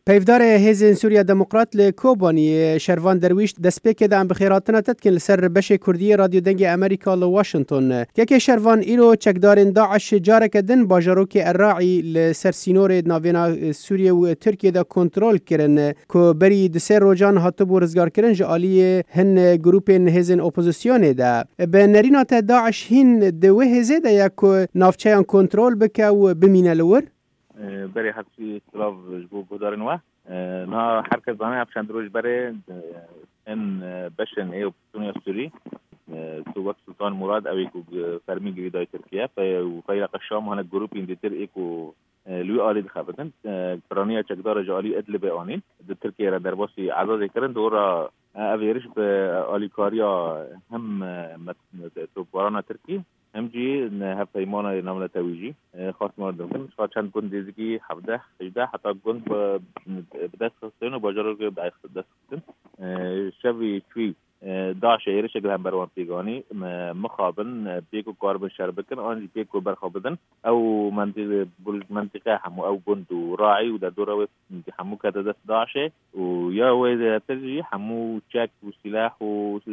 پیفدار هیزن سوریا دموکرات لکوبانی شروان درویش دسپیک دام بخیراتنا تدکن لسر بش کردی رادیو دنگ امریکا لواشنطن که شروان ایرو چکدارن داعش جارک دن باجاروک الراعی لسر سینور ناوینا سوریا و ترکیه دا کنترل کرن که بری دسر روجان هاتبو رزگار کرن جالی هن گروپین هیزن اپوزیسیون دا به نرینات داعش هین دوه هیزه دا یک نافچهان کنترل بکه و بمینه لور برای حدثی اطلاف جبو گذارن و نه هر کس دانه افشان دروش برای این بشن ای اپوزیسیون سوری تو وقت سلطان مراد اوی کو فرمی گریدای ترکیه و فیرق الشام هنه گروپ این دیتر ایکو لوی آلی دخابتن پرانیا چکدار جالی ادل آنین در ترکیه را در باسی عزاز کرن دورا اویرش به آلیکاریا هم تو باران ترکی هم جی هفت ایمان نامل تویجی خاص مردم کن شاید چند گند دیزگی 17 18 حتی گند بدست خستن و باجر رو بدست خستن شوی توی داعش ایرش اگر هم بروان پیگانی مخابن بیکو کاربن شربکن آنجی بیکو برخابدن او منطقه همو او گند و راعی و در دوره همو که دست داعشه و یا وید ترجی همو چک و سلاح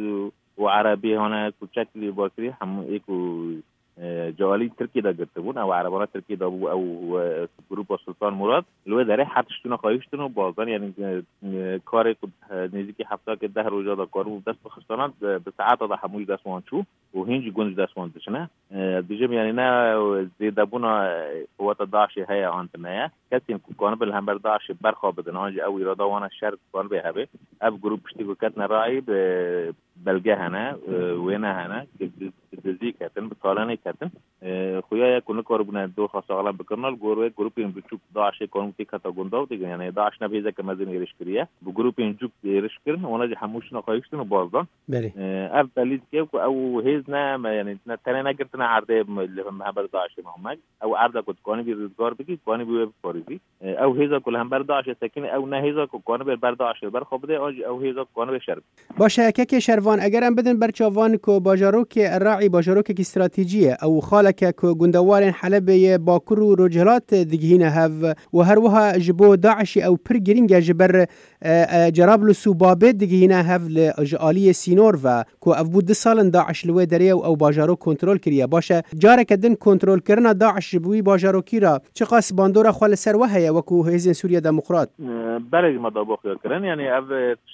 و عربی هانا کوچک لی باکری هم ایکو جوالی ترکی دا گرفته بون او عربانا ترکی دا بو او گروپ سلطان مراد لوی داره حدشتون و خواهیشتون و بازان یعنی کار نزدیکی 70 که 10 روزا دا کارو دست بخستانات به ساعت دا هموی دست وانچو و هنجی گنج دست واندشنه دیجم یعنی نه زیده بونا قوات داعش های آنتنه کسی که کانبل هم بر داعش برخواب بدن آنجی او ایرادا وانا شرک کانبه هبه اب گروپ پشتی که کتن رای به بلگه هنه وینه هنه که دزی کتن بطالانه کتن خویا کنه کار بونه دو خاص اغلب بکنال گروه گروپین بچوک داعش کانون تی کتا گنداو دیگه یعنی داعش نبیزه که مزین ایرش کریه بو گروپین جوک ایرش کرن اونا جی هموشنا خواهیشتن و بازدان اف دلیل که او هیز نه یعنی تنه نگرتن عرضه هم بر داعش محمد او عرضه کد کانی بی روزگار بگی کانی بی فاریزی او هیزا کل هم بر داعش سکین او نه هیزا کانی بر داعش بر خوابده او هیزا کانی به شرب باشه که شروان اگر هم بدن برچاوان کو باجاروک الراعي باجاروك استراتيجية او خالك كو گندوارن حلب باكر و رجلات دگهينه هف و هروها جبو داعش او برگرینگ جبر جرابلس و بابه دگهينه هف لجالي سينور و كو افبو 2 سال داعش لوي دريه او باجاروك کنترل كريه باشه جارك دن کنترل کرنا داعش بوي باجاروكي را چقاس باندورا خال سر وهي وكو هيزن سوريا ديمقراط برای مدابخ کرن یعنی او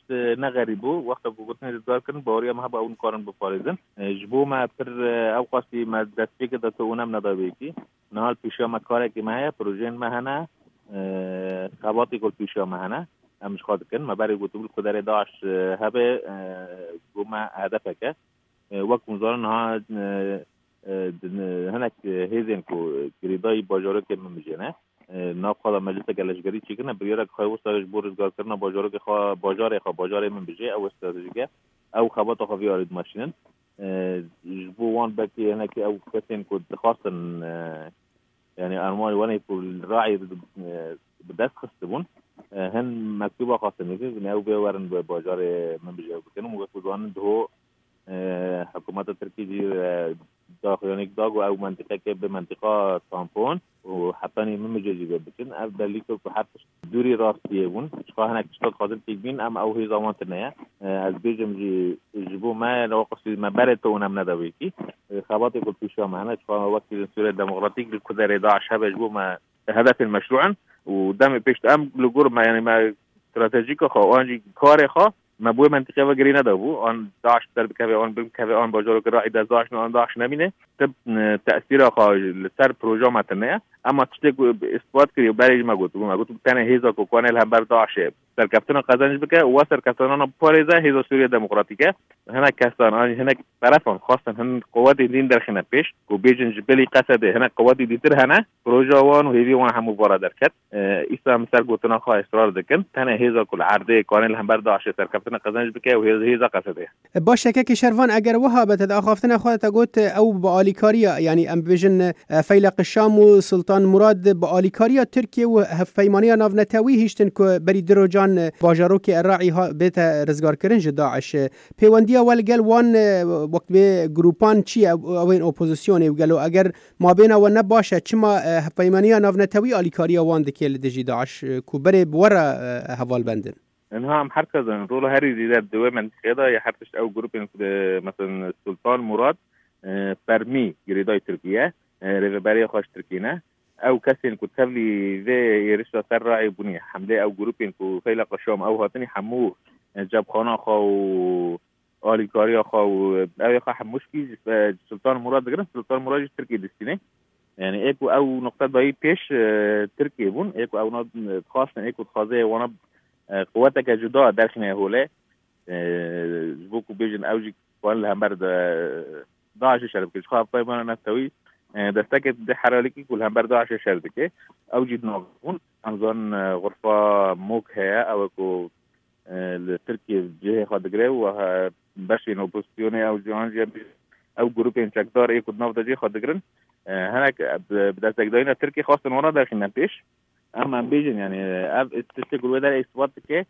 نغریبو وقت گفتن دار کرن بوریا ما با اون کارن بفارزن جبو ما پر او قاسی ما دستی که تو اونم نداوی کی نهال پیشا ما کاری که ما پروژه ما هنه قواتی کل پیشا ما هنه مش خاطر کن ما برای گفتم کدر داعش هبه گما هدفه که وقت مزارن ها هناك هيزن كو گریدای باجارو که ممجنه ناب خدا مجلس گلشگری چی کنه بیاره که خواهی استادش بورزگار کرنه باجارو که باجار من بجه او استراتژیکه او خبات خواهی آرید ماشینن جبو وان بکی هناك او کسین که دخواستن یعنی ارمانی وانی پول راعی بدست خستبون هن مکتوبه خواستن میگه او بیارن باجار من بجه بکنه موقع دو حکومت ترکی دیر داخلانیک داغ او منطقه که به منطقه تامپون و حتی نیم مجازی بکن از دلیل که حتی دوری راستیه بون شخصا هنگ چطور خاطر تیگبین ام او هی زمان تنه از بیجم جبو ما نواقصی ما برای تو اونم نداوی کی خواهاتی که پیشا ما هنه شخصا وقتی سوریه دموکراتیک لکدر داعش هبه جبو ما هدف مشروعا و دم پیشت ام لگور ما یعنی ما استراتژیک خواه آنجی کار خواه ما بوی منطقه و گری ندابو آن داعش در بکوی آن بکوی آن باجارو که راعی در داعش نه آن داعش نبینه تب تأثیر آخا سر پروژه متنه اما تشتک اثبات کری و برای ما گفتم تنه هیزا کو کانال هم بر داعشه سرکفتن قزنج بکه و سرکفتن پاریزه هیزا سوریه دموکراتیکه هنگ کسان آن هنگ طرفان خواستن هن قوات دین در خنه پیش کو بیجن جبلی قصده هنگ قوات دیتر هنه پروژه وان و هیوی وان همو بارا درکت ایسا سر گفتن آخا اصرار دکن تنه هیزا کل عرضه کانال هم بر داعشه سرکفتن قزنج بکه و هیزا قصده باشه که شروان اگر وها بتد آخافتن خودت گفت او با آلیکاریا یعنی ام بیجن فیلق الشام و سلطان سلطان مراد با آلیکاریا ترکیه و هفپیمانی ناونتاوی هیشتن که بری دروجان باجاروک الراعی ها بیت رزگار کرن داعش پیوندی اول گل وان وقت به گروپان چی اوین اپوزیسیون گلو اگر ما بین و نباشه چما هفپیمانی ناونتاوی آلیکاریا وان دکیل دجی داعش کو بری بورا حوال بندن انها هم حركز رول هاري زيادة دوي من كده يحركش او جروب مثلا السلطان مراد فرمي جريداي تركيا ريفباريا خوش تركينا او كسين كنت لي ذي يرشا سرعي بني حمله او جروب كو فيلا قشام او هاتني حمو جاب خانه خو آلیکاریا خو او خو حموشكي السلطان مراد غير السلطان مراد تركي دستينه يعني ايكو او نقطه باي بيش تركي بون ايكو او خاصه ايكو خازه وانا قواتك جدا داخل هوله جبوكو بيجن اوجي ولا همبر داعش شربك خاف بايمان نفتوي دستك حراليكي كل همبر داعش شربك اوجي نوغون امزون غرفه موكها او كو التركي جهه خدغري و باشين اوبوزيسيوني او جوانجي او جروبين شكدار اي كود نوفدا جي خدغرن هناك بدأت داينا تركي خاصه وانا داخل نبيش اما بيجن يعني تشتغل ودا اثبات كه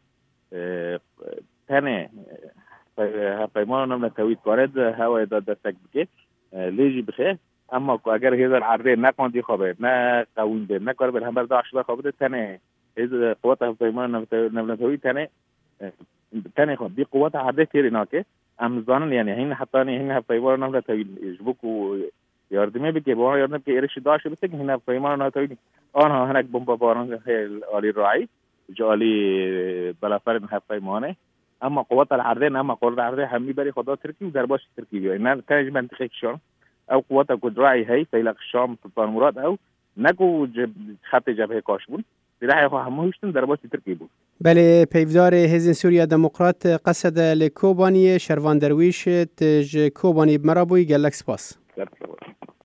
ثاني پیمان نم نتوید کارد هوا داد دستک بکه لیجی بخه اما اگر هیزر عرضه نکندی خوابه نه قوین به نه کار به هم بر داعش خوابه ثاني هیز قوت پیمان نم نتوید ثاني خود دی قوت عرضه تیری ناکه امزان یعنی هین حتانی هین پیمان نم نتوید جبوکو یاردمی بگه با یاردم که ایرش داعش بسه هین پیمان نتوید آنها هناك بمبا باران آلی راعی جالی بلافرن هفپیمانه اما قوات العرضه اما قوات العرضه همي بري خدا تركي ودرباش تركي ان تاج منطقه الشام او قوات الدراعي هي فيلق الشام سلطان مراد او نكو خط جبهه كاشبون سلاح خو هموشتن درباش تركي بو بله پیفدار حزب سوریا دموکرات قصد لکوبانی شروان درویش تج کوبانی مرابوی گلکس پاس